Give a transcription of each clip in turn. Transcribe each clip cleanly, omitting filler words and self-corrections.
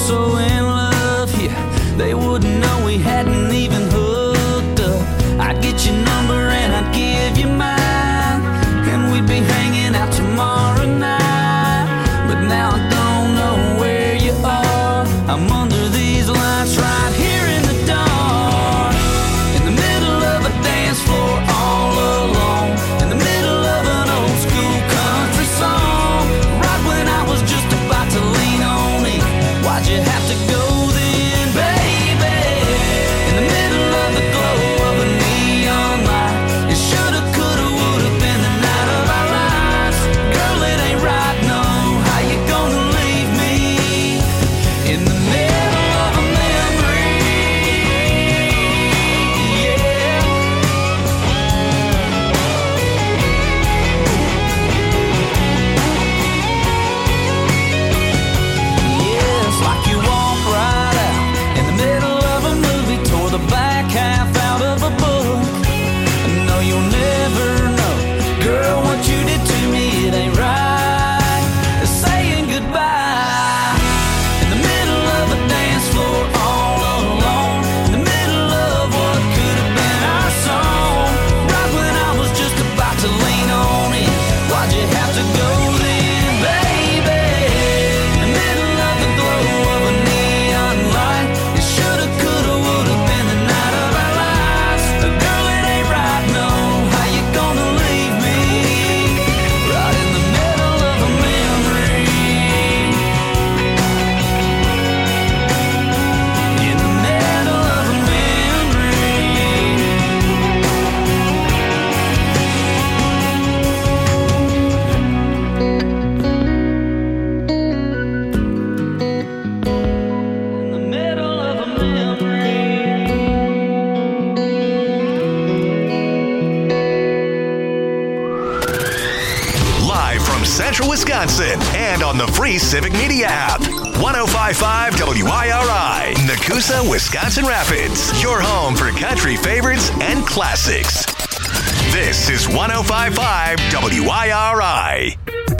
so in love, yeah, they wouldn't know we hadn't even hooked up. I'd get your number and I'd give you mine, and we'd be hanging out tomorrow night. But now I don't know where you are. I'm under these lights right here in the dark, in the middle of a dance floor all alone, in the middle of an old school country song. Right when I was just about to lean on it, why'd you have to go then, baby? In the middle of the glow of a neon light, it shoulda, coulda, woulda been the night of our lives. Girl, it ain't right, no. How you gonna leave me in the middle of a memory? Yeah. Yeah, it's like you walk right out in the middle of a movie, tore the back half out of a book. No, you'll never know, girl, what you did to me, it ain't right. Saying goodbye in the middle of a dance floor all alone, in the middle of what could have been our song. Right when I was just about to lean on it, why'd you have to go then, baby? In the middle of the glow of a neon light, it shoulda, coulda, woulda been the night of our lives. Girl, it ain't right, no. How you gonna leave me right in the middle of a memory? In the middle of a memory. In the middle of a memory. Live from Central Wisconsin and on the free Civic Media app. 105.5 WIRI, Nakusa, Wisconsin Rapids. Your home for country favorites and classics. This is 105.5 WIRI.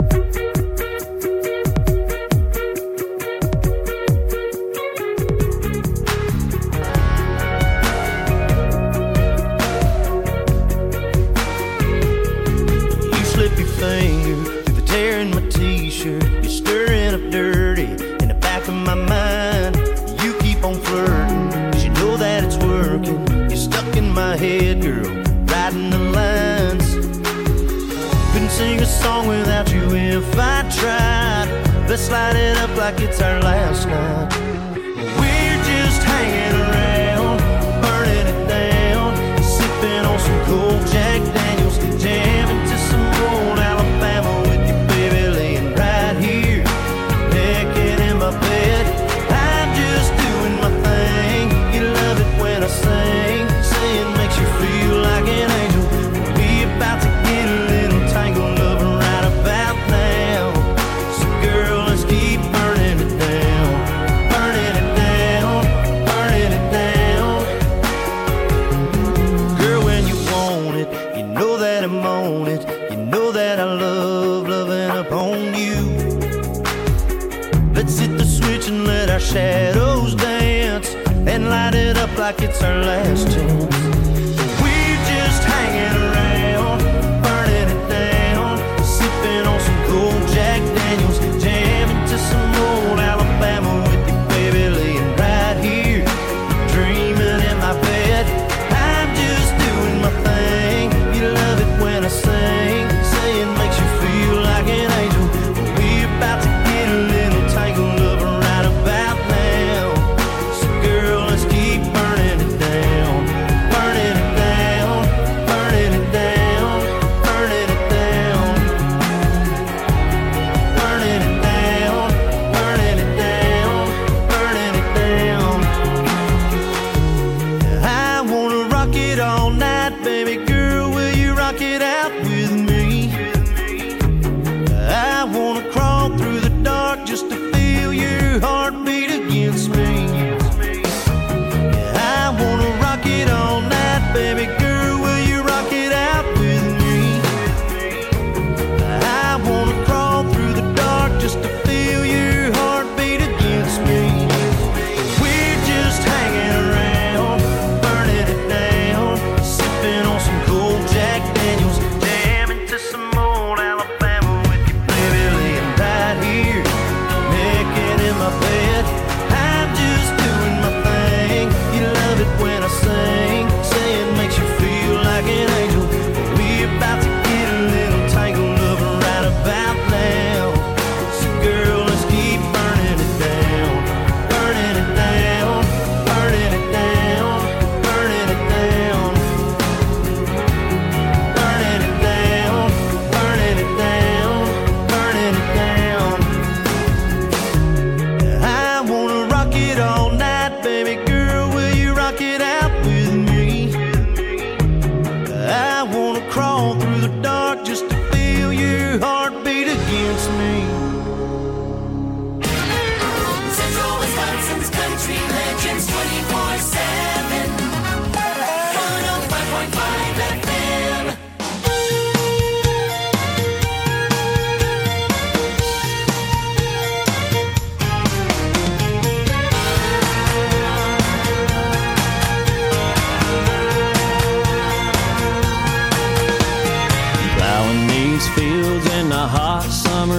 You slip your finger through the tear in my t-shirt. You're stirring up dirty in the back of my mind. You keep on flirting, 'cause you know that it's working. You're stuck in my head, girl, riding the lines. Couldn't sing a song without you if I tried. Let's light it up like it's our last night. We're just hanging around, burning it down, sipping on some cold Jack Daniels, jamming to some old Alabama with you, baby, laying right here, naked in my bed. I'm just doing my thing. You love it when I sing, saying makes you feel like an angel. We about to get a little tangled up right about now. So girl, let's keep burning it down, burning it down, burning it down. Girl, when you want it, you know that I'm on it. You know that I love loving up on you. Let's hit the switch and let our shadows dance, and light it up like it's our last chance. We're just hanging around, burning it down, sipping on some cold Jack Daniels, jamming to some old Alabama with you, baby, laying right here, dreaming in my bed. I'm just doing my thing. You love it when I sing, saying makes you feel like an angel. We about to get a little tangled up right about now. So girl, let's keep burning it down,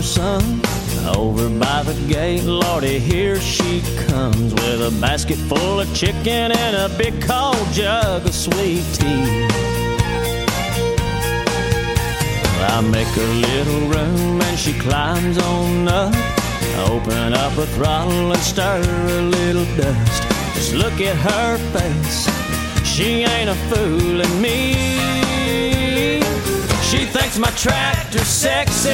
summer sun. Over by the gate, Lordy, here she comes with a basket full of chicken and a big cold jug of sweet tea. I make a little room and she climbs on up. Open up a throttle and stir a little dust. Just look at her face, she ain't a fooling me. She thinks my tractor's sexy,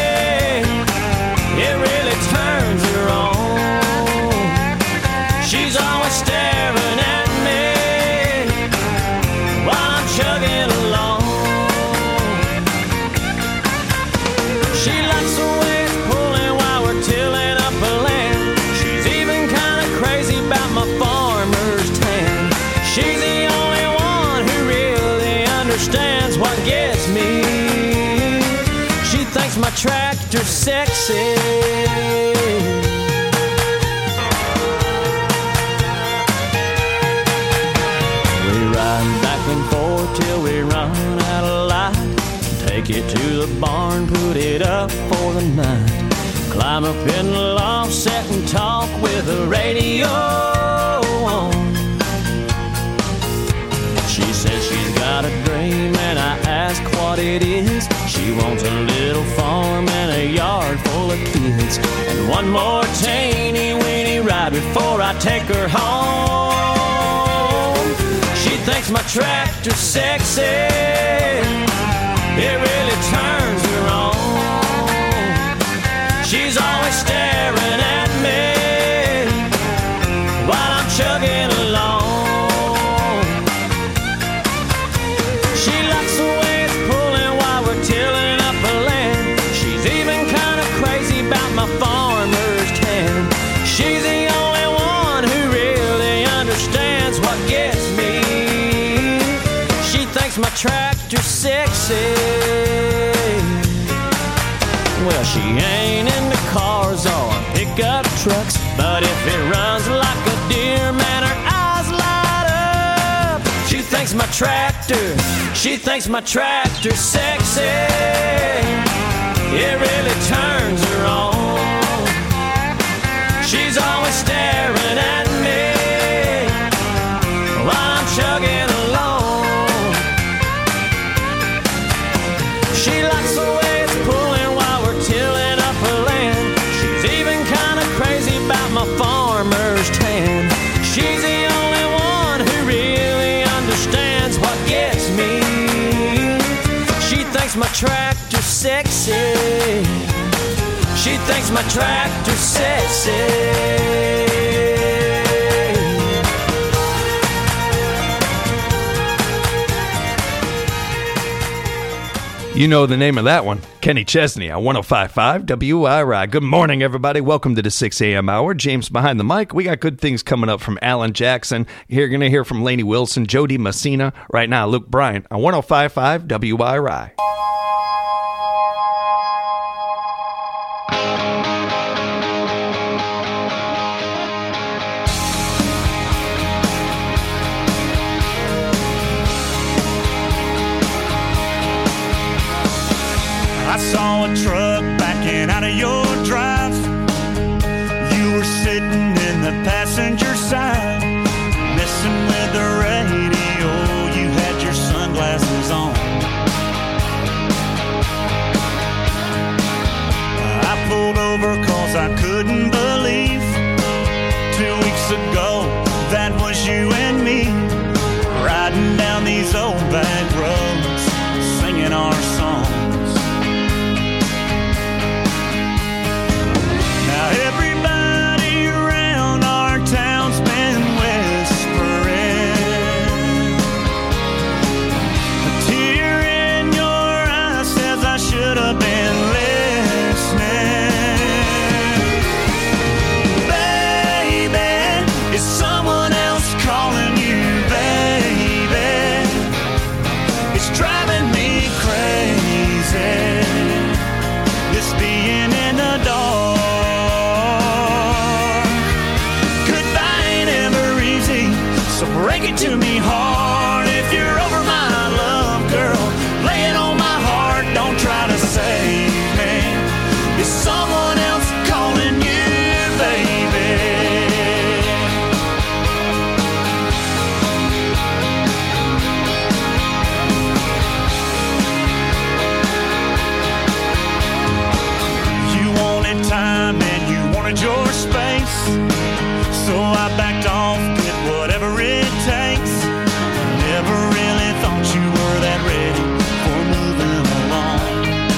it really turns her on. She's always staring at me while I'm chugging along. She likes the way it's pulling while we're tilling up a land. She's even kind of crazy about my farmer's tan. She's the only one who really understands what gets me. She thinks my tractor's sexy. We ride back and forth till we run out of light. Take it to the barn, put it up for the night. Climb up in the loft, sit and talk with the radio on. She says she's got a dream and I ask what it is. She wants a little farm and a yard full of kids, and one more teeny weeny ride before I take her home. She thinks my tractor's sexy, it really turns her on. She's always staring at me while I'm chugging along. She likes the way it's pulling while we're tilling up a land. She's even kind of crazy about my farmer's tan. She's the only one who really understands what gets me. She thinks my tractor's sexy. Well, she ain't into cars or pickup trucks, but if it runs like a deer, man, her eyes light up. She thinks my tractor's sexy, it really turns her on. She's always staring at me while I'm chugging along. She likes the way it's pulling while we're tilling up her land. She's even kind of crazy about my farmer's tan. She's the only one who really understands what gets me. She thinks my tractor's sexy. She thinks my tractor's sexy. You know the name of that one. Kenny Chesney on 105.5 WIRI. Good morning, everybody. Welcome to the 6 a.m. hour. James behind the mic. We got good things coming up from Alan Jackson. You're going to hear from Lainey Wilson, Jody Messina. Right now, Luke Bryant on 105.5 WIRI. I saw a truck backing out of your drive. You were sitting in the passenger side, messing with the radio. You had your sunglasses on. I pulled over cause I couldn't believe 2 weeks ago that was you and me, riding down these old back roads, singing our songs. Now everybody around our town's been whispering. A tear in your eye says I should have been listening. So I backed off, did whatever it takes. Never really thought you were that ready for moving along.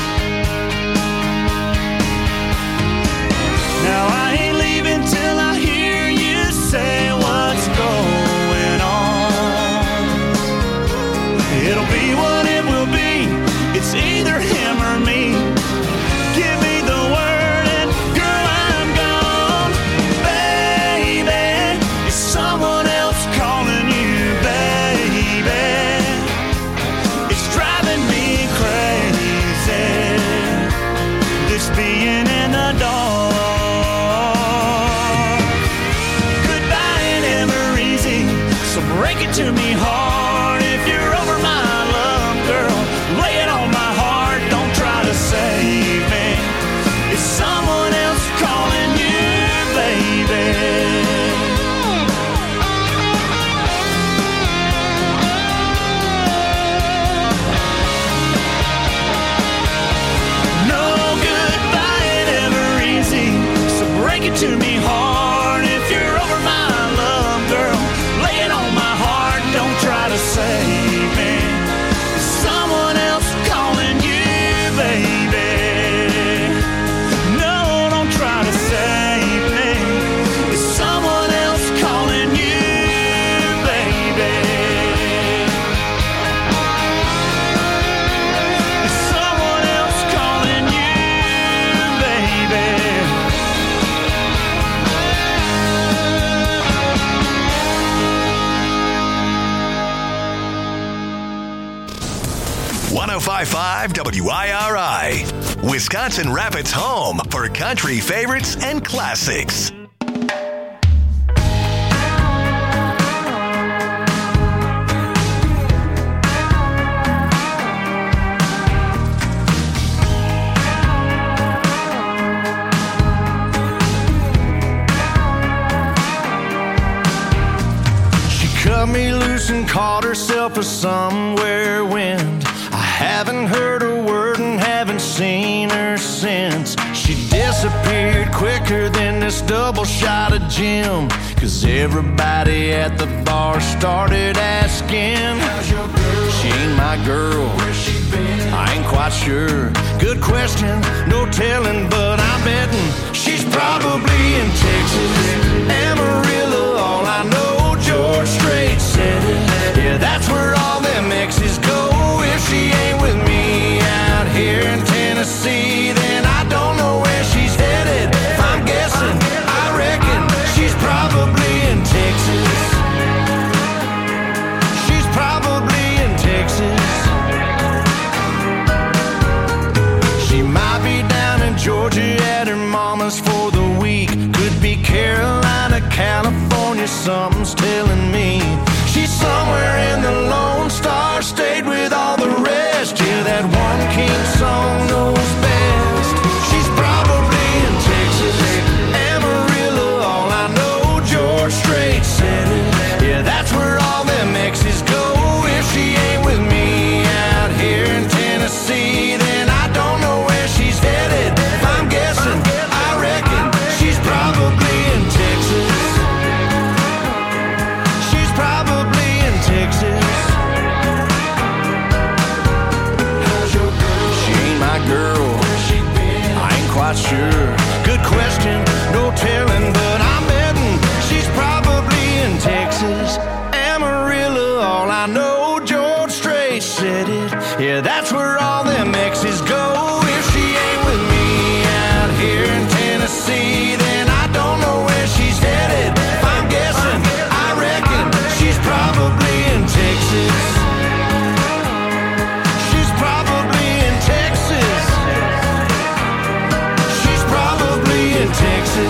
Now I ain't leaving till I hear you say what's going on. It'll be what it will be. It's either him or me. Give me the word and girl, I'm gone. Baby, is someone else calling you, baby? It's driving me crazy, this being in the dark. Goodbye ain't ever easy, so break it to me hard. If you're over my love, girl, lay it on my heart. Don't try to save me. Is someone else calling you, baby? No, goodbye ain't ever easy, so break it to me hard. If you're over my love, girl, lay it on my heart. Don't try to save me. Is someone else calling you, baby? No, don't try to save me. Is someone else calling you, baby? Is someone else calling you, baby? 105.5 WIRI, Wisconsin Rapids' home for country favorites and classics. She cut me loose and caught herself a somewhere wind. I haven't heard a word and haven't seen her since. She disappeared quicker than this double shot of gin. 'Cause everybody at the bar started asking, how's your girl? She ain't my girl. Where's she been? I ain't quite sure. Good question, no telling, but I'm betting she's probably in Texas. Amarillo, all I know, George Strait said it. Yeah, that's where all them exes go. If she ain't with me out here in Tennessee, then I don't know where she's headed. If I'm guessing, I reckon she's probably in Texas. She's probably in Texas. She might be down in Georgia at her mama's for the week. Could be Carolina, California, something's telling me. She's somewhere in the Lone Star State with all the rest. Yeah, that one king song knows best. She's probably in Texas. Amarillo, all I know, George Strait said it. Yeah, that's where all them exes go. If she ain't with me out here in Tennessee, then I don't know where she's headed. If I'm guessing, I reckon she's probably in Texas. She's probably in Texas. How's your girl? She ain't my girl. Where's she been? I ain't quite sure. Good question, no telling, but I'm betting she's probably in Texas. Amarillo, all I know, George Strait said it. Yeah, that's where all them exes go. If she ain't with me out here in Tennessee, then I don't know where she's headed. If I'm guessing, I reckon she's probably in Texas. She's probably in Texas. She's probably in Texas.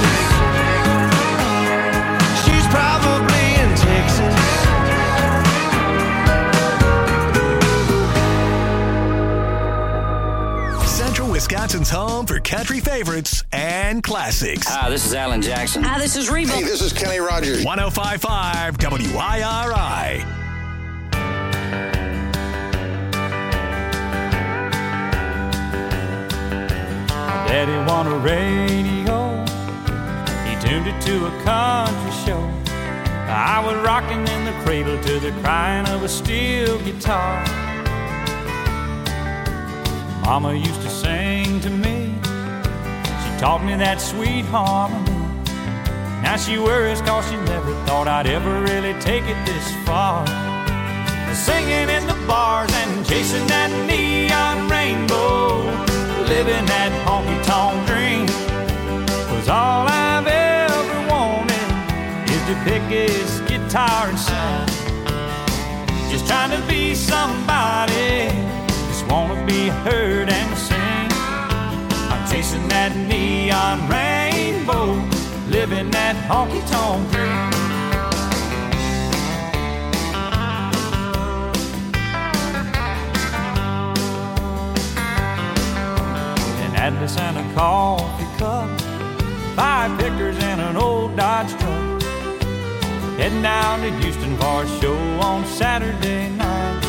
She's probably in Texas. Central Wisconsin's home for country favorites and classics. Hi, this is Alan Jackson. Hi, this is Reba. Hey, this is Kenny Rogers. 105.5 WIRI. Daddy want a radio. He tuned it to a country show. I was rocking in the cradle to the crying of a steel guitar. Mama used to sing to me. She taught me that sweet harmony. Now she worries cause she never thought I'd ever really take it this far. Singing in the bars and chasing that neon rainbow, living that honky-tonk dream. 'Cause all I've ever wanted is to pick his guitar and sing. Just trying to be somebody, just wanna be heard and sing. I'm chasing that neon rainbow, living that honky-tonk dream. Atlas and a coffee cup, 5 pickers and an old Dodge truck, heading down to Houston for a show on Saturday night.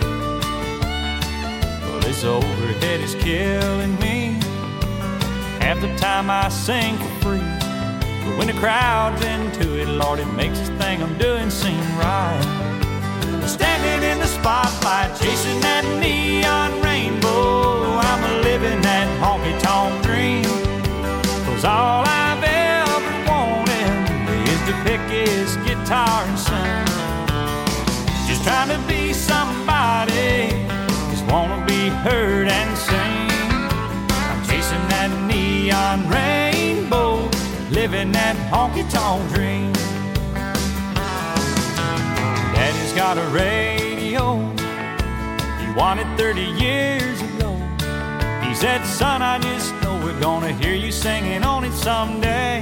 Well, this overhead is killing me. Half the time I sing for free, but when the crowd's into it, Lord, it makes this thing I'm doing seem right. Standing in the spotlight, chasing that neon rainbow, I'm living that honky-tonk dream. 'Cause all I've ever wanted is to pick his guitar and sing. Just trying to be somebody, just wanna be heard and sing. I'm chasing that neon rainbow, living that honky-tonk dream. Daddy's got a radio, he won it 30 years ago. He said, son, I just know we're gonna hear you singing on it someday.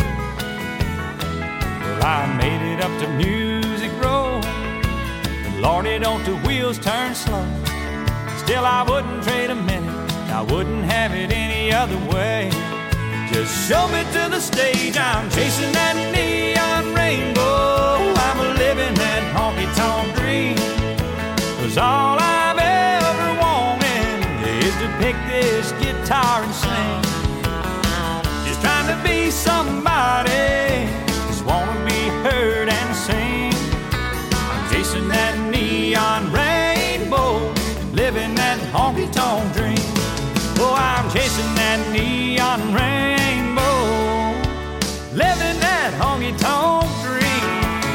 Well, I made it up to Music Row. Lordy, don't the wheels turn slow. Still, I wouldn't trade a minute, I wouldn't have it any other way. Just show me to the stage, I'm chasing that neon rainbow, I'm living that honky-tonk dream. 'Cause all I've ever wanted is to pick this guitar and sing. Just trying to be somebody, just wanna be heard and sing. I'm chasing that neon rainbow, living that honky-tonk dream. Oh, I'm chasing that neon rainbow, living that honky-tonk dream.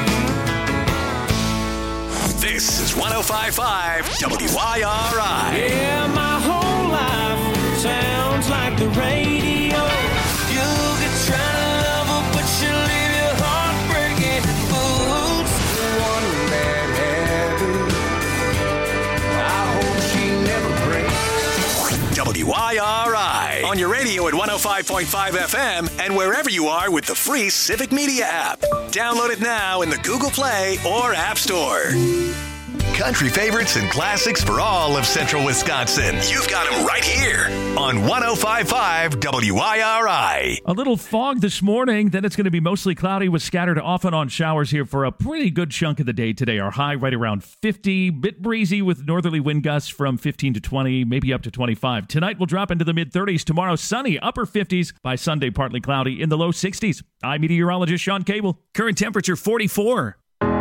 This is 105.5 WIRI. Yeah, my whole life sounds like the radio. You could try to love her, but she'll leave your heart breaking. Boots, one bad habit, I hope she never breaks. WIRI on your radio at 105.5 FM and wherever you are with the free Civic Media app. Download it now in the Google Play or App Store. Country favorites and classics for all of Central Wisconsin. You've got them right here on 105.5 WIRI. A little fog this morning, then it's going to be mostly cloudy with scattered off and on showers here for a pretty good chunk of the day today. Our high right around 50, bit breezy with northerly wind gusts from 15 to 20, maybe up to 25. Tonight we'll drop into the mid-30s. Tomorrow sunny, upper 50s. By Sunday partly cloudy in the low 60s. I'm meteorologist Sean Cable. Current temperature 44.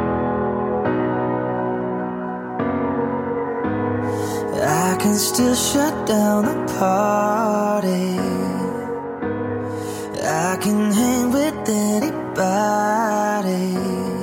I can still shut down the party. I can hang with anybody.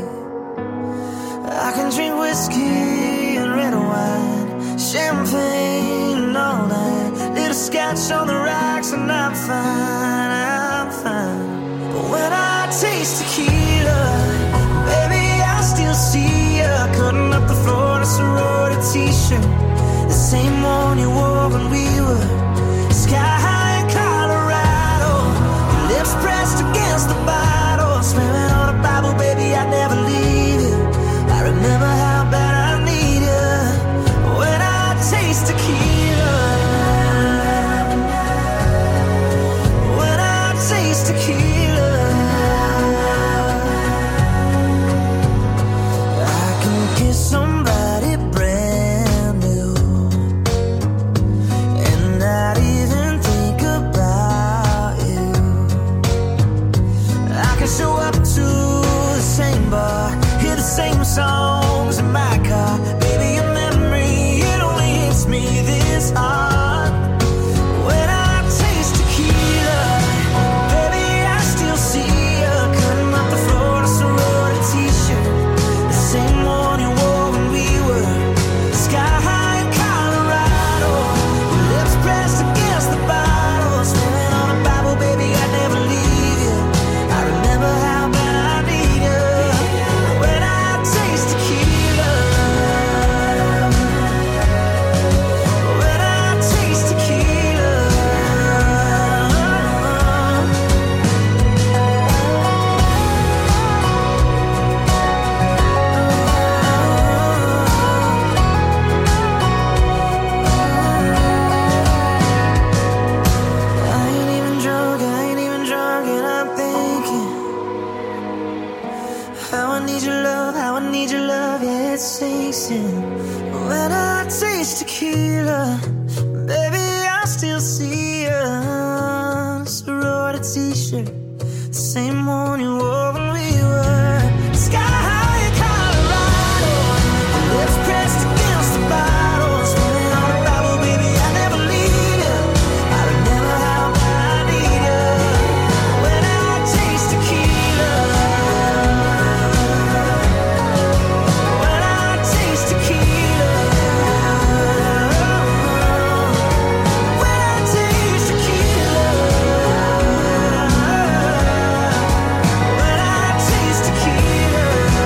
I can drink whiskey and red wine, champagne and all that. Little scotch on the rocks and I'm fine, I'm fine. But when I taste tequila, baby, I still see ya cutting up the floor in a sorority t-shirt. The same one you wore when we were sky high in Colorado. Your lips pressed against the bottle, swearing on a Bible, baby, I'd never leave you. I remember how bad I need you when I taste tequila. When I taste tequila, I can kiss somebody brand new and not even think about you. I can show up to the same bar, hear the same songs in my car. Baby, your memory, it only hits me this hard. When I taste tequila, baby, I still see you cutting up the Florida sorority t-shirt, the same one you wore when we were sky high in Colorado. Your lips pressed against the bottle, swimming on a Bible, baby, I'd never leave you. I remember how bad I need you. When I taste tequila, when I taste tequila. I ain't even drunk, and I'm thinking how I need your love, yeah, it sinks in. When I taste tequila, baby, I still see you. Sorority t-shirt, the same one you wore when we were sky high in Colorado. Lips pressed against the bottle, swimming on a Bible, baby, I never leave you. I remember how bad I need you. When I taste tequila, when I taste tequila, when I taste tequila, when I taste tequila.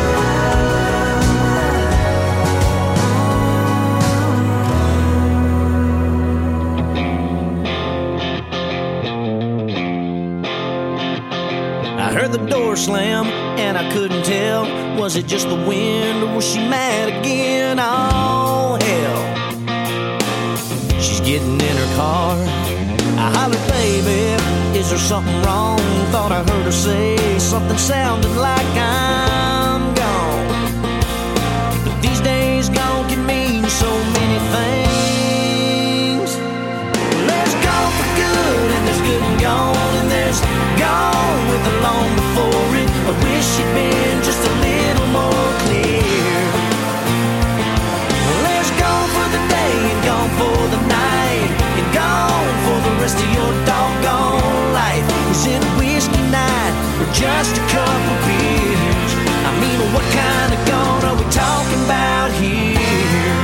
I heard the door slam and I couldn't tell. Was it just the wind or was she mad again? Oh, hell. She's getting in her car. I hollered, baby, is there something wrong? Thought I heard her say something sounding like I'm gone. But these days gone can mean so many things. There's gone for good and there's good and gone, and there's gone with the long before it. I wish she'd been just a little more clear. There's gone for the day and gone for the night, and gone for the rest of your doggone life. Was it a whiskey night or just a couple beers? I mean, what kind of gone are we talking about here?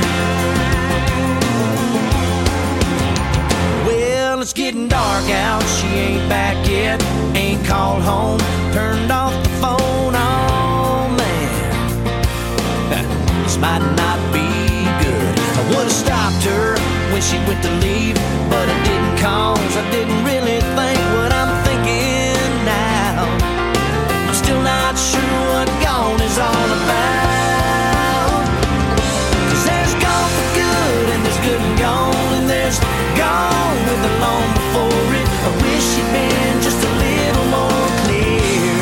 Well, it's getting dark out, she ain't back yet, ain't called home, turned off the phone, oh man. This might not be good. I would've stopped her when she went to leave, but I didn't, cause I didn't really think what I'm thinking now. I'm still not sure what gone is all about. Cause there's gone for good and there's good and gone, and there's gone with the long before it. I wish she'd been just a little more clear.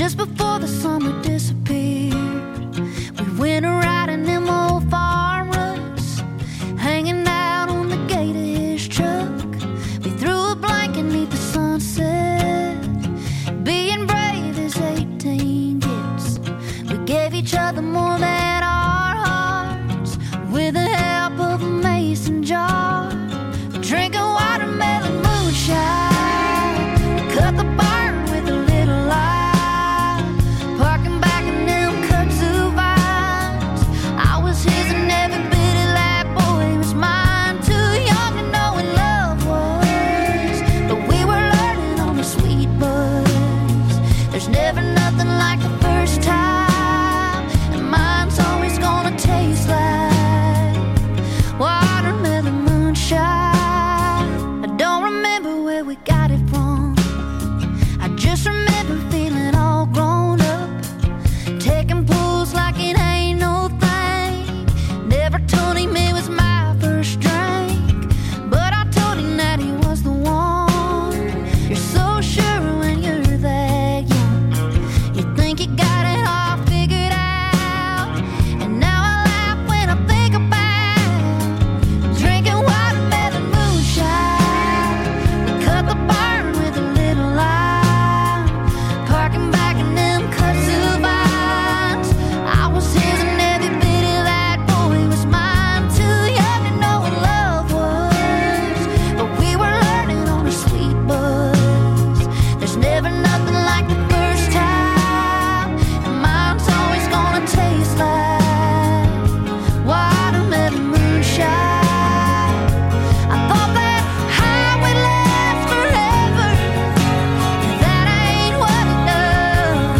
just before the summer disappeared. We went riding them old farm roads, hanging out on the gate of his truck. We threw a blanket beneath the sunset, being brave as 18 gets. We gave each other more than our hearts, with the help of a mason jar, drinking watermelon moonshine. We cut the barn with a little light, parking back in them kudzu vines. I was his and every bit of that boy was mine. Too young to know what love was, but we were learning on the sweet buzz. There's never nothing like the first time, and mine's always gonna taste like watermelon moonshine. I don't remember where we got it from, I just remember feeling all grown up, taking pulls like it ain't no thing. Never told him it was my first drink, but I told him that he was the one. You're so sure when you're that young, you think you got it all figured out. And now I laugh when I think about drinking watermelon moonshine. We cut the barn with a little light, parking back in them kudzu vines. I was his and every bit of that boy was mine. Too young to know what love was, but we were learning on a sweet buzz. There's never nothing like the first time, and mine's always gonna taste like watermelon moonshine. I thought that high would last forever, that ain't what it does.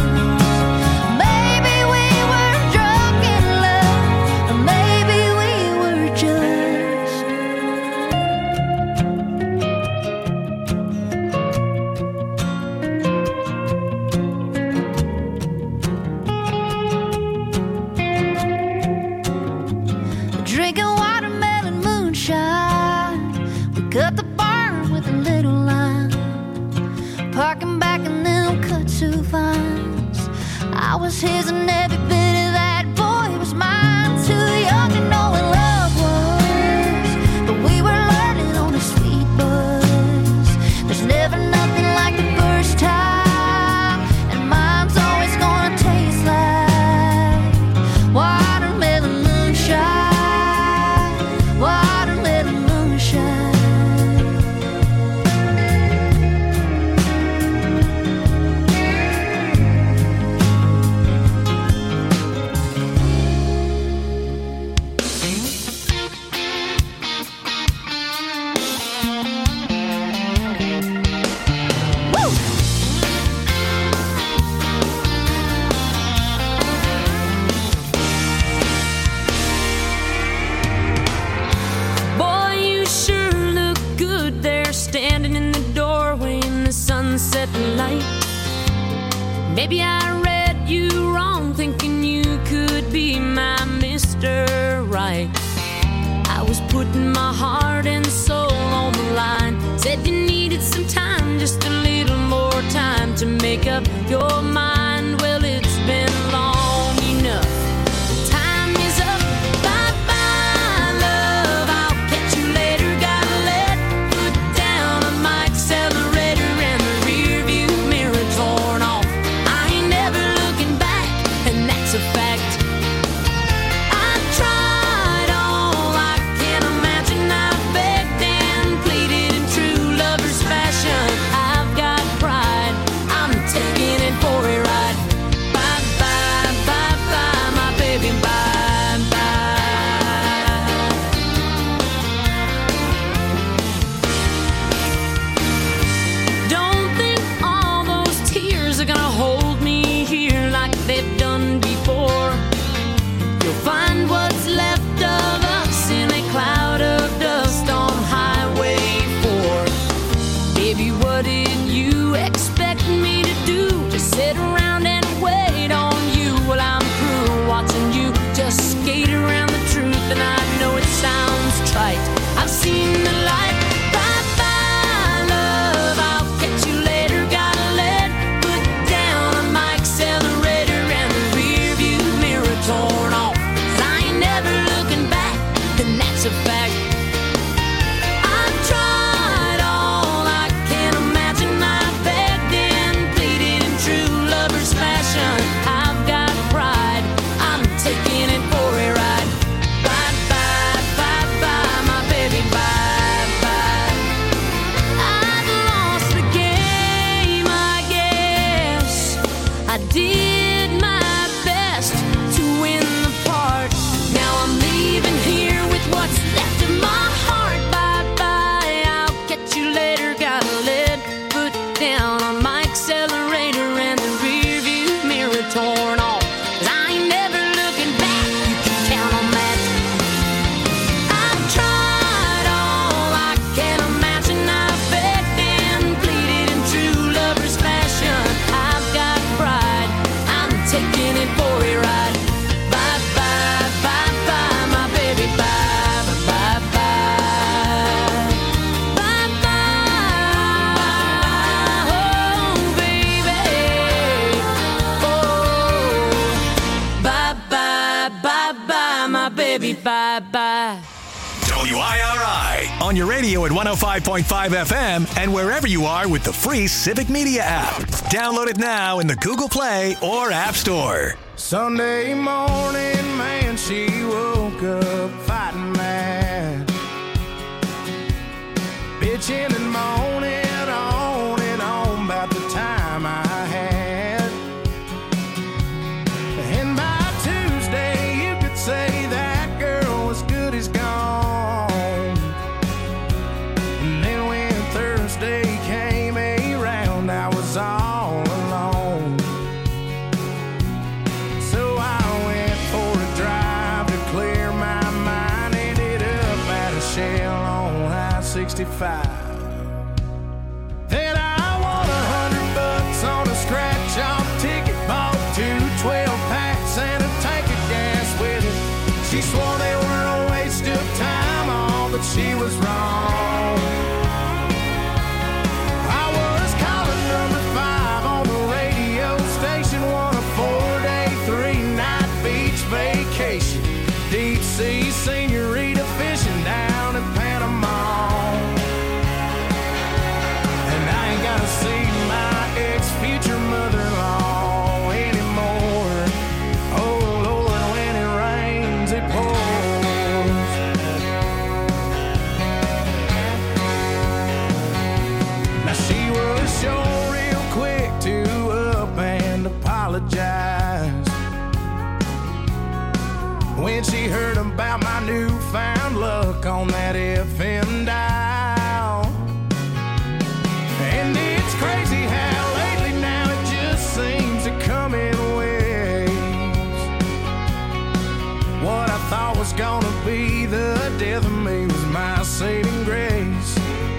Maybe we were drunk in love, or maybe we were just drinking watermelon moonshine. We cut the barn with a little line, parking back in them kudzu vines. I was his and every bit of that boy was mine. Too young to know what love was, but we were learning on a sweet buzz. There's never nothing like the first time, and mine's always gonna taste like watermelon moonshine. Watermelon moonshine. Boy, you sure look good there, standing in the doorway in the sunset light. Maybe I read you wrong, thinking you could be my Mr. Right. I was putting my heart and soul on the line. Said you needed some time, just a little more time to make up your mind. Well, it's been long enough. Time is up. Bye-bye, love. I'll catch you later. Gotta let foot down on my accelerator, and the rear view mirror torn off. I ain't never looking back, and that's a fact. I tried all I can imagine. I begged and pleaded in true lover's fashion. I've got pride, I'm taking it for a ride. bye-bye. WIRI on your radio at 105.5 FM and wherever you are with the free Civic Media app. Download it now in the Google Play or App Store. Sunday morning, man, she woke up fighting mad, bitching and moaning on and on about the time I had. And by Tuesday, you could say that girl was good as gone. And then when Thursday came around, I was all alone. So I went for a drive to clear my mind. Ended up at a Shell on I-65. Then I won $100 on a scratch-off ticket. Bought 2 12-packs and a tank of gas with it. She swore they were a waste of time, all, but she was wrong. I was calling number 5 on the radio station, won a 4-day, 3-night beach vacation. Deep sea senorita fishing down in Panama. And I ain't gotta see my ex-future mother-in-law anymore. Oh Lord, when it rains, it pours. Now she was sure real quick to up and apologize when she heard about my newfound luck on that FM dial. And it's crazy how lately now it just seems to come in waves. What I thought was gonna be the death of me was my saving grace.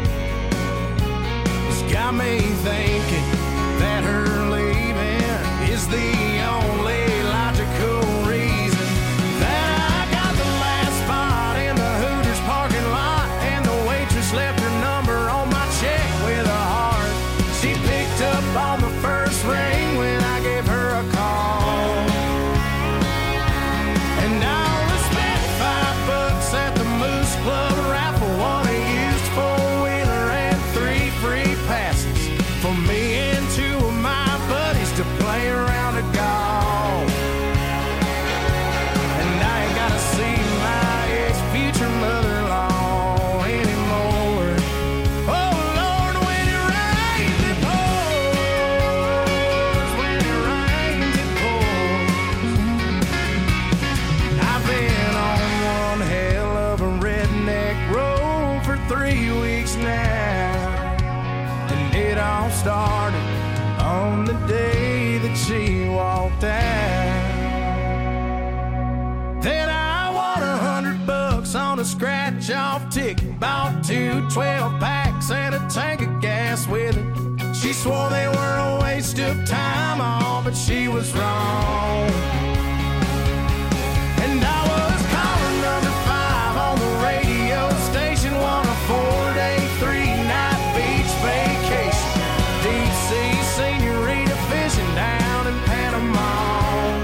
It's got me thinking that her leaving is the only logical reason that I got the last spot in the Hooters parking lot, and the waitress left her number on my check with a heart. She picked up on the first ring when I gave her a call. And I only spent $5 at the Moose Club raffle, won a used 4-wheeler and 3 free passes for me and 2 of my buddies to play around a golf. And I ain't gotta see my ex-future mother-in-law anymore. Oh Lord, when it rains, it pours. When it rains, it pours. I've been on one hell of a redneck road for 3 weeks now. And it all started on the day that she walked out. Then I won $100 on a scratch-off ticket. Bought 2 12-packs and a tank of gas with it. She swore they were a waste of time, all, but she was wrong. And I was calling number 5 on the radio station, won a 4-day, 3-night beach vacation. Deep sea senorita fishing down in Panama.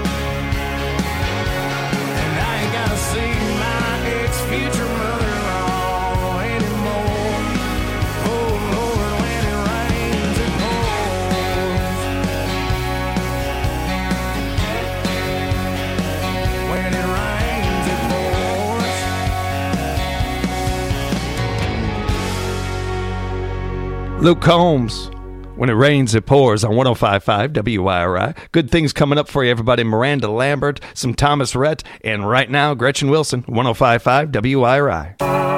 And I ain't gotta see my ex-future mother-in-law anymore. Oh Lord, when it rains, it pours. When it rains, it pours. Luke Combs. When it rains, it pours on 105.5 WIRI. Good things coming up for you, everybody. Miranda Lambert, some Thomas Rhett, and right now, Gretchen Wilson, 105.5 WIRI.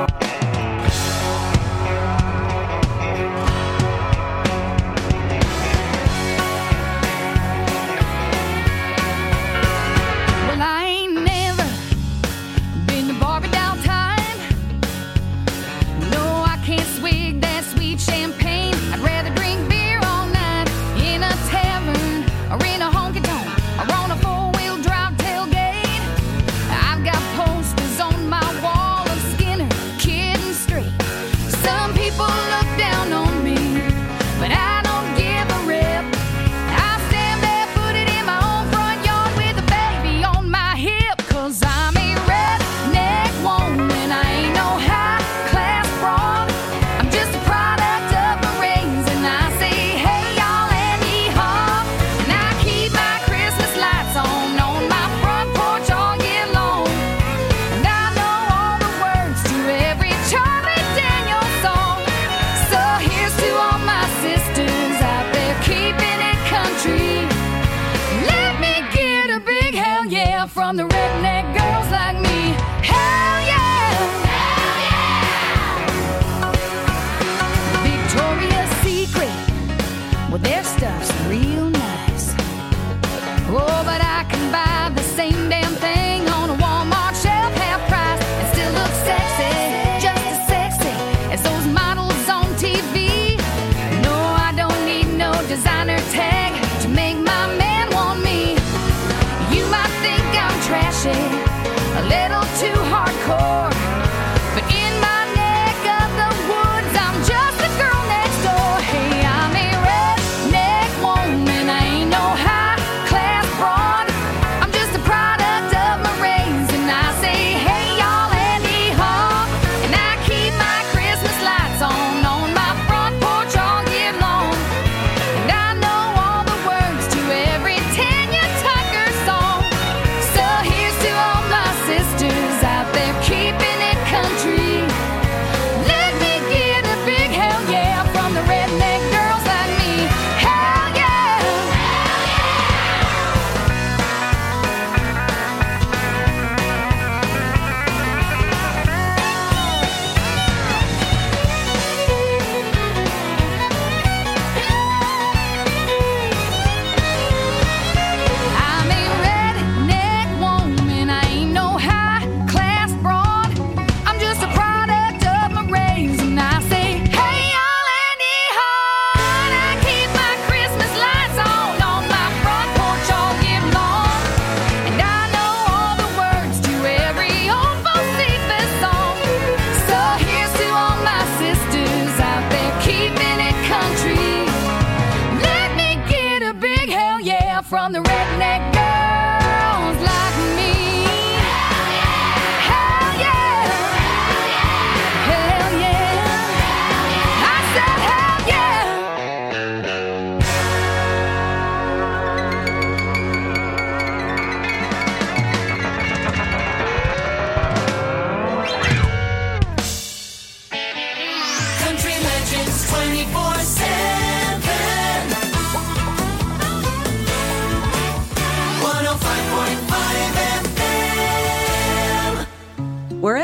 Well, I ain't never been to Barbie doll time. No, I can't swig that sweet champagne. I'd rather drink beer all night in a tavern or in a honky-tonk or on a 4-wheel drive tailgate. I've got posters on my wall of Skinner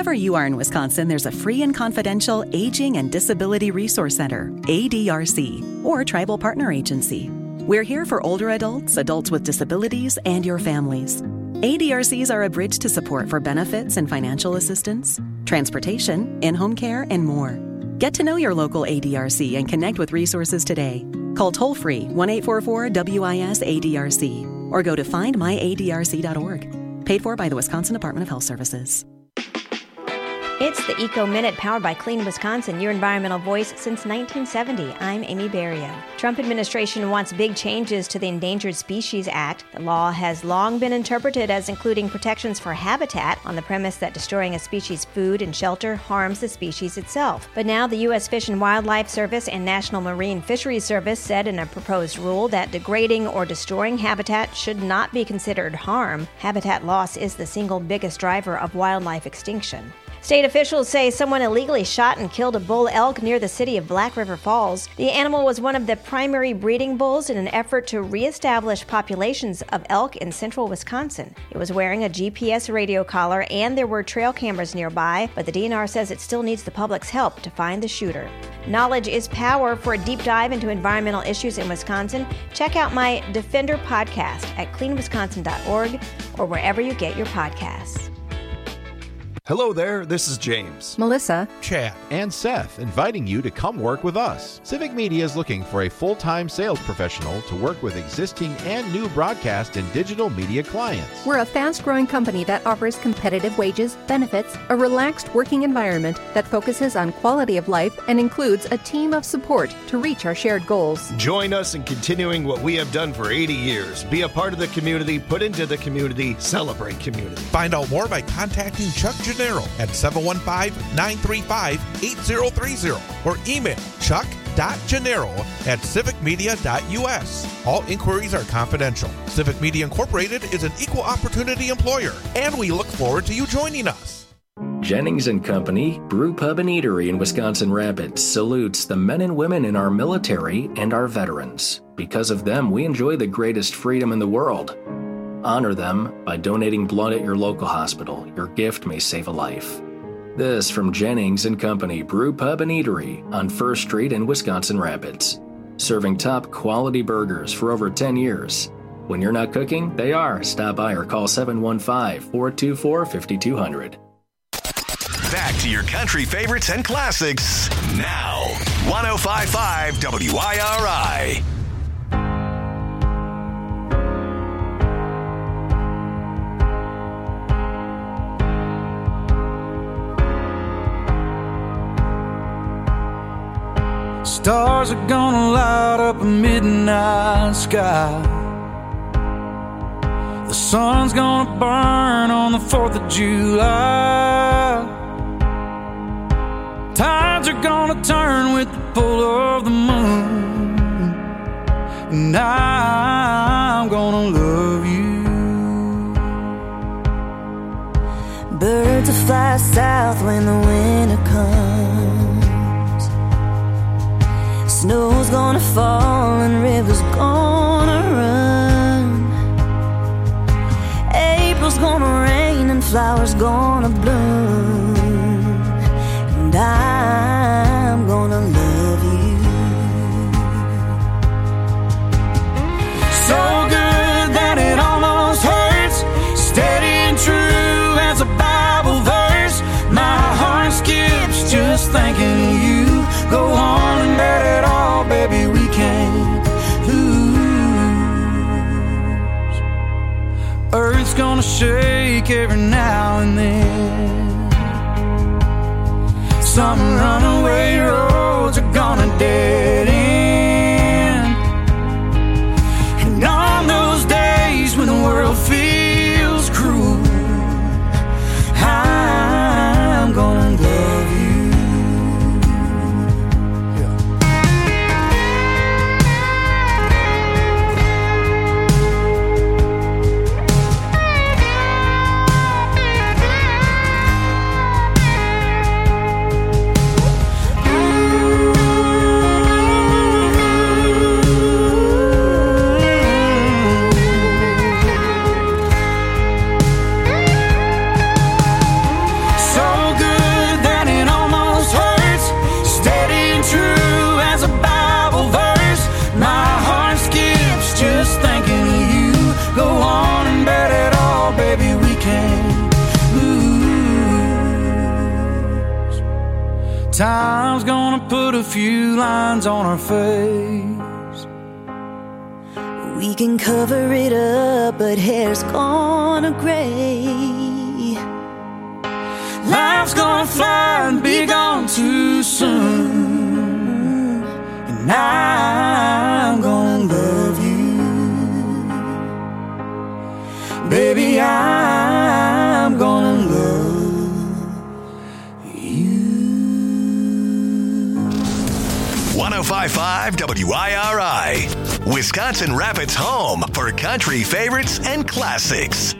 Wherever you are in Wisconsin, there's a free and confidential Aging and Disability Resource Center, ADRC, or Tribal Partner Agency. We're here for older adults, adults with disabilities, and your families. ADRCs are a bridge to support for benefits and financial assistance, transportation, in-home care, and more. Get to know your local ADRC and connect with resources today. Call toll-free 1-844-WIS-ADRC or go to findmyadrc.org. Paid for by the Wisconsin Department of Health Services. It's the Eco Minute powered by Clean Wisconsin, your environmental voice since 1970. I'm Amy Berrio. Trump administration wants big changes to the Endangered Species Act. The law has long been interpreted as including protections for habitat on the premise that destroying a species' food and shelter harms the species itself. But now the U.S. Fish and Wildlife Service and National Marine Fisheries Service said in a proposed rule that degrading or destroying habitat should not be considered harm. Habitat loss is the single biggest driver of wildlife extinction. State officials say someone illegally shot and killed a bull elk near the city of Black River Falls. The animal was one of the primary breeding bulls in an effort to reestablish populations of elk in central Wisconsin. It was wearing a GPS radio collar and there were trail cameras nearby, but the DNR says it still needs the public's help to find the shooter. Knowledge is power. For a deep dive into environmental issues in Wisconsin, check out my Defender podcast at cleanwisconsin.org or wherever you get your podcasts. Hello there, this is James, Melissa, Chad, and Seth inviting you to come work with us. Civic Media is looking for a full-time sales professional to work with existing and new broadcast and digital media clients. We're a fast-growing company that offers competitive wages, benefits, a relaxed working environment that focuses on quality of life and includes a team of support to reach our shared goals. Join us in continuing what we have done for 80 years. Be a part of the community, put into the community, celebrate community. Find out more by contacting Chuck Gennaro at 715-935-8030 or email chuck.gennaro@civicmedia.us. All inquiries are confidential. Civic Media Incorporated is an equal opportunity employer, and we look forward to you joining us. Jennings & Company, Brew Pub and Eatery in Wisconsin Rapids salutes the men and women in our military and our veterans. Because of them, we enjoy the greatest freedom in the world. Honor them by donating blood at your local hospital. Your gift may save a life. This from Jennings & Company, Brew Pub and Eatery on 1st Street in Wisconsin Rapids. Serving top quality burgers for over 10 years. When you're not cooking, they are. Stop by or call 715-424-5200. Back to your country favorites and classics now. 105.5 WIRI. Stars are gonna light up a midnight sky. The sun's gonna burn on the 4th of July. Tides are gonna turn with the pull of the moon. And I'm gonna love you. Birds will fly south when the winter comes. Snow's gonna fall and rivers gonna run. April's gonna rain and flowers gonna bloom. And I'm gonna love you. So good that it almost hurts. Steady and true as a Bible verse. My heart skips just thinking of you. Go on and bet it all, baby, we can't lose. Earth's gonna shake every now and then. Some runaway roads are gonna dead end. And on those days when the world feels cruel, I'm gonna love you. Time's gonna put a few lines on our face. We can cover it up, but hair's gonna gray. Life's gonna fly and be gone too soon. And I'm gonna love you. Baby, I'm gonna love you. 105.5 WIRI, Wisconsin Rapids' home for country favorites and classics.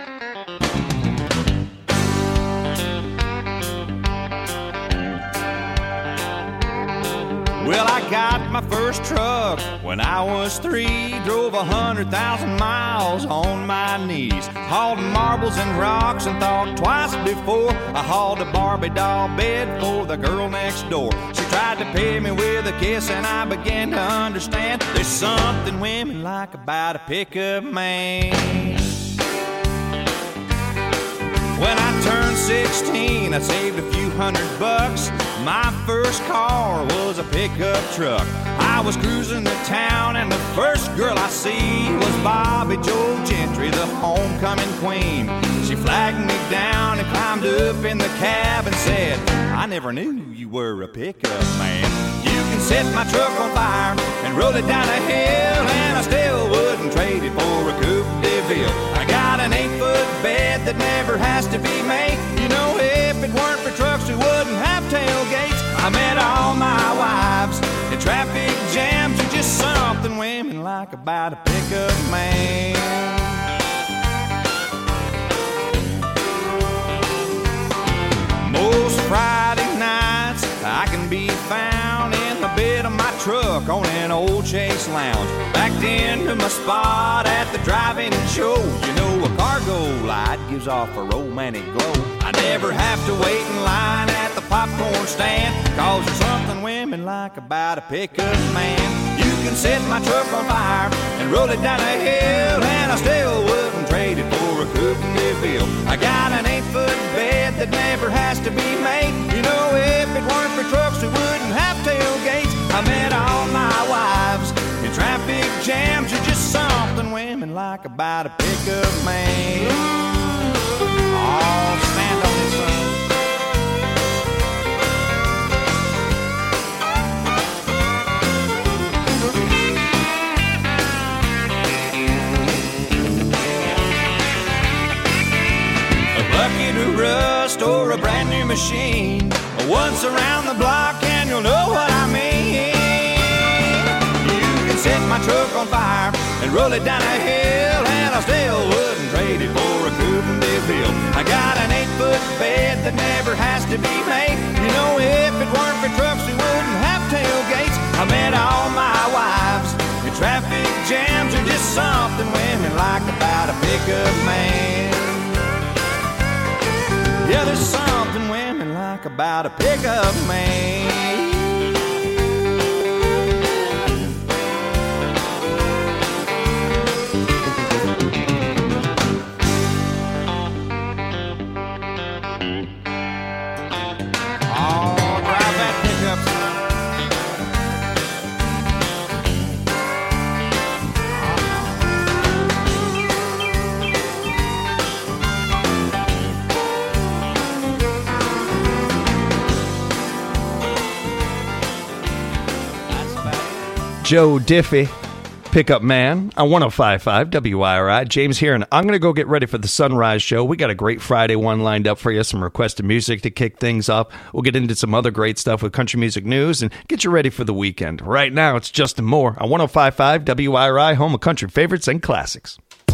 Well, I got my first truck when I was 3. Drove 100,000 miles on my knees. Hauled marbles and rocks and thought twice before I hauled a Barbie doll bed for the girl next door. She tried to pay me with a kiss and I began to understand there's something women like about a pickup man. When I turned 16, I saved a few $100. My first car was a pickup truck. I was cruising to town and the first girl I see was Bobby Joe Gentry, the homecoming queen. She flagged me down and climbed up in the cab and said, I never knew you were a pickup man. You can set my truck on fire and roll it down a hill, and I still wouldn't trade it for a Coupe de Ville. I got an 8-foot bed that never has to be made. You know, if it weren't for trucks, we wouldn't have tailgates. I met all my wives in traffic jams, and just something women like about a pickup man. Most Friday nights I can be found in the bed of my truck on an old Chase Lounge, backed into my spot at the drive-in show. You know, a cargo light gives off a romantic glow. I never have to wait in line at the popcorn stand, cause there's something women like about a pickup man. You can set my truck on fire and roll it down a hill, and I still wouldn't trade it for a Coupe de Ville. I got an 8-foot bed that never has to be made. You know, if it weren't for trucks, we wouldn't have tailgates. I met all my wives in traffic jams. You're just something women like about a pickup man. Oh, stand on this side. A bucket of rust or a brand new machine, once around the block and you'll know what I mean. You can set my truck on fire and roll it down a hill, and I still wouldn't trade it for a Coupe de Ville. I got an 8-foot bed that never has to be made. You know, if it weren't for trucks, we wouldn't have tailgates. I met all my wives in traffic jams, and just something women like about a pickup man. Yeah, there's something women like about a pickup man. Joe Diffie, Pickup Man on 105.5 WIRI. James here, and I'm going to go get ready for the Sunrise Show. We got a great Friday one lined up for you, some requested music to kick things off. We'll get into some other great stuff with country music news and get you ready for the weekend. Right now, it's Justin Moore on 105.5 WIRI, home of country favorites and classics.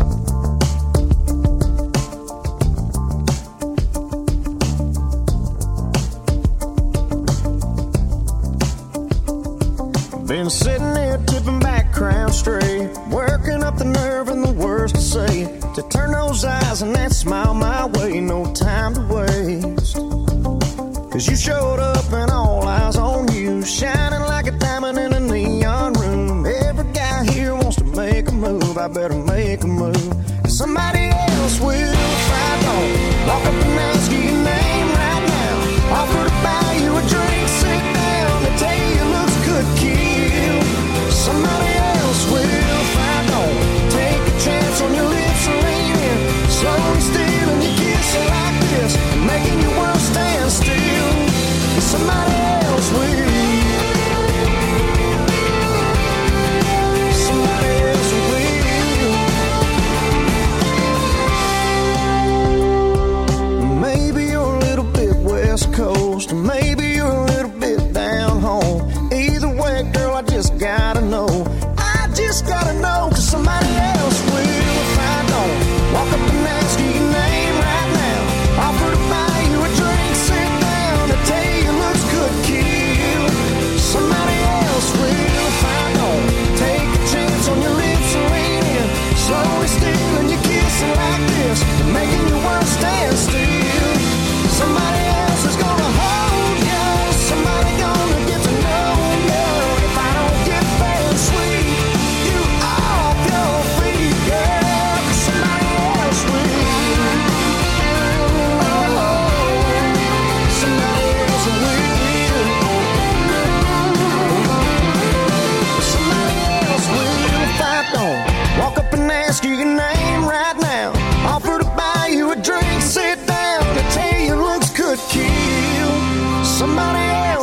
Been sitting here tipping back, crown straight, working up the nerve and the words to say, to turn those eyes and that smile my way, no time to waste. Cause you showed up and all eyes on you, shining like a diamond in a neon room. Every guy here wants to make a move, I better make a move, cause somebody else will if I don't. Walk up and ask you your name right now, offer to buy you a drink.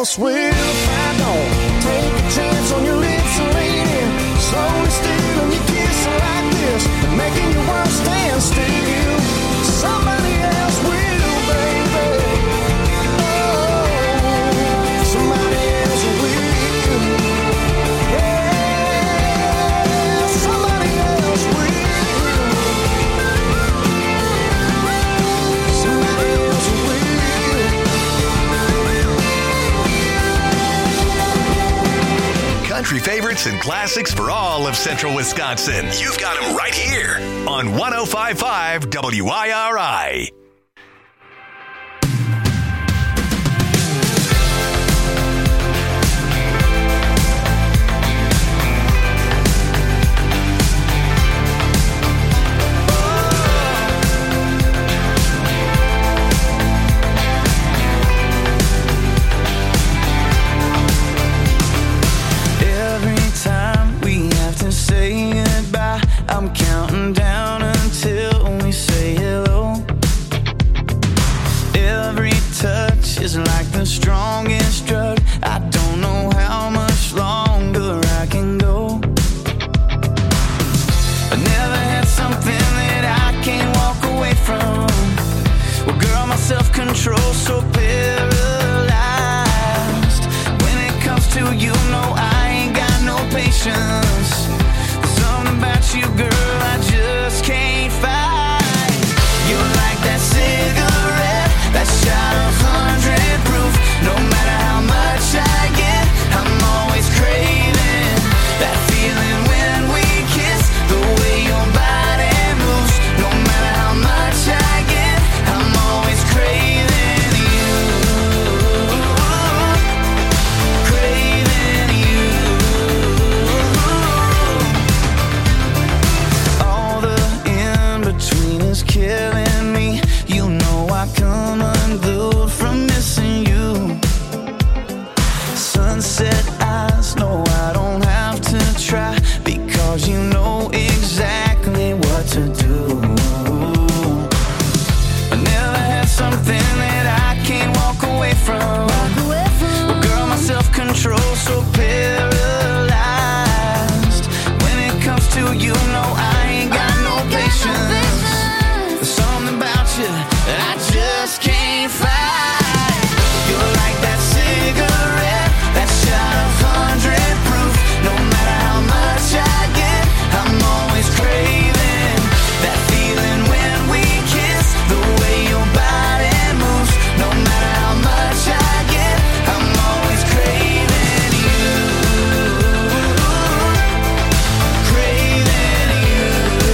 else will if I don't take a chance on your lips, lady. Slowly stealing your kiss like this, making your world stand still. Somebody else will, baby. Oh, somebody else will. Yeah, somebody else will. Somebody else will. Country favorites and classics for all of Central Wisconsin. You've got them right here on 105.5 WIRI. Say goodbye, I'm counting down until we say hello. Every touch is like the strongest drug. I don't know how much longer I can go. I never had something that I can't walk away from. Well, girl, my self-control's so paralyzed. When it comes to you, no, I ain't got no patience. About you, girl, I just can't fight. You're like that cigarette, that shot of 100 proof. No matter how much I get, I'm always craving that feeling when we kiss. The way your body moves. No matter how much I get, I'm always craving you. Craving you. Killing me, you know I come unglued from missing you. Sunset eyes, no, I don't have to try, because you know exactly what to do. I never had something that I can't walk away from. Well, girl, my self-control's so paralyzed. When it comes to you, no, I ain't got no patience. Something about you that I just can't fight. You're like that cigarette, that shot of 100 proof. No matter how much I get, I'm always craving that feeling when we kiss. The way your body moves. No matter how much I get, I'm always craving you. Craving you.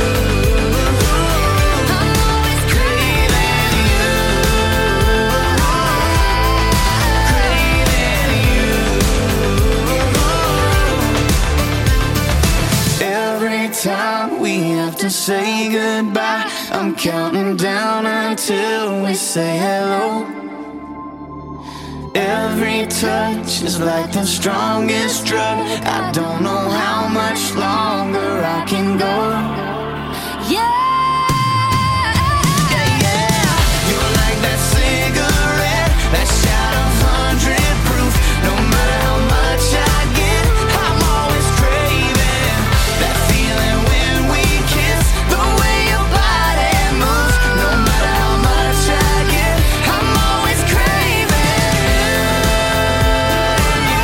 Time we have to say goodbye, I'm counting down until we say hello. Every touch is like the strongest drug. I don't know how much longer I can go. Yeah. You're like that cigarette, that shot of 100 proof. No matter how much I get, I'm always craving that feeling when we kiss. The way your body moves. No matter how much I get, I'm always craving you.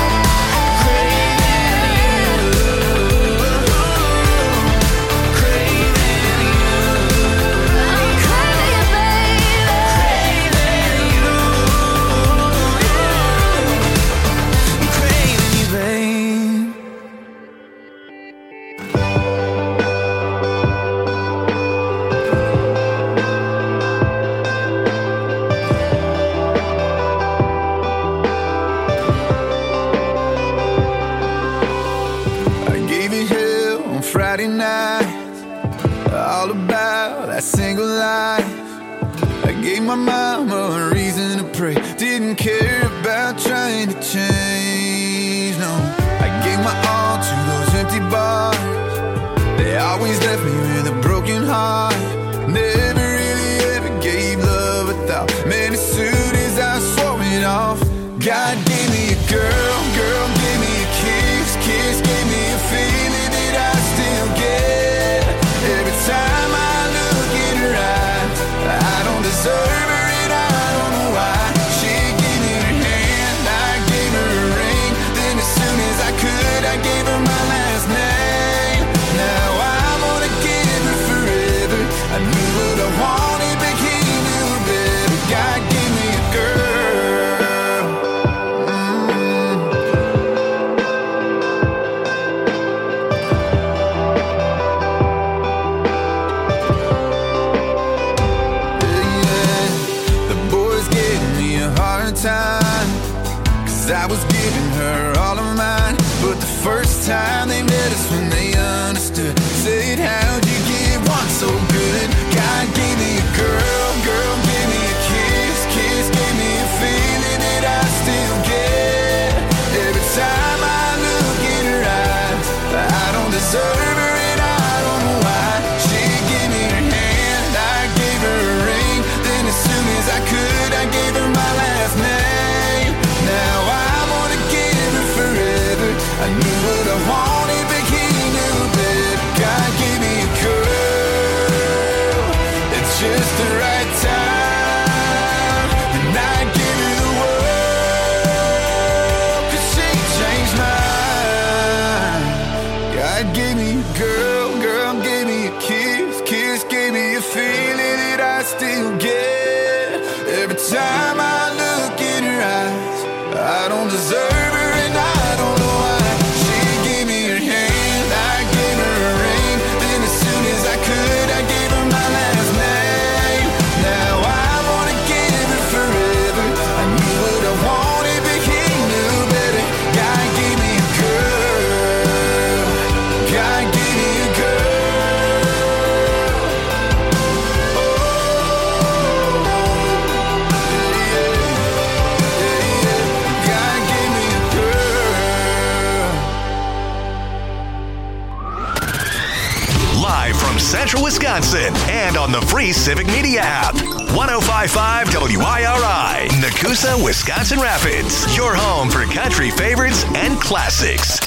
Friday night, all about that single life. I gave my mama a reason to pray, didn't care about trying to change, no. I gave my all to those empty bars, they always left me with a broken heart. Never really ever gave love a thought, man, as soon as I swore it off, goddamn girl, girl, gave me a kiss, kiss, gave me a feeling that I still get. Every time I look in her eyes, I don't deserve her and I don't know why. She gave me her hand, I gave her a ring. Then as soon as I could, I gave her my last name. Now I wanna give her forever. I knew what I wanted, but he knew better. God gave me a girl. The boys gave me a hard time, 'cause I was giving her all of mine. But the first time they met us when they understood, said, how'd you get one so good? God gave me a girl, girl gave me a kiss, kiss gave me a feeling that I still get. Every time I look in her eyes, I don't deserve her and I don't know why. She gave me her hand, I gave her a ring. Then as soon as I could, I gave her my last name. Now I wanna give her forever. I knew what I wanted, but he knew better. God gave me a girl, it's just the right time, and I give her the world, 'cause she changed mine. God gave me a girl, girl gave me a kiss, kiss gave me a feeling that I still get. Every time I look in her eyes, I don't deserve her and I don't know why. She gave me her hand, I gave her a ring. Then as soon as I could, I gave her my last name. Now I wanna give her forever. I knew what I wanted, but he knew better. God gave me a girl. God gave me a girl. God gave me a girl. Live from Central Wisconsin and on the free Civic Media app. 105.5 WIRI, Nakusa, Wisconsin Rapids. Your home for country favorites and classics.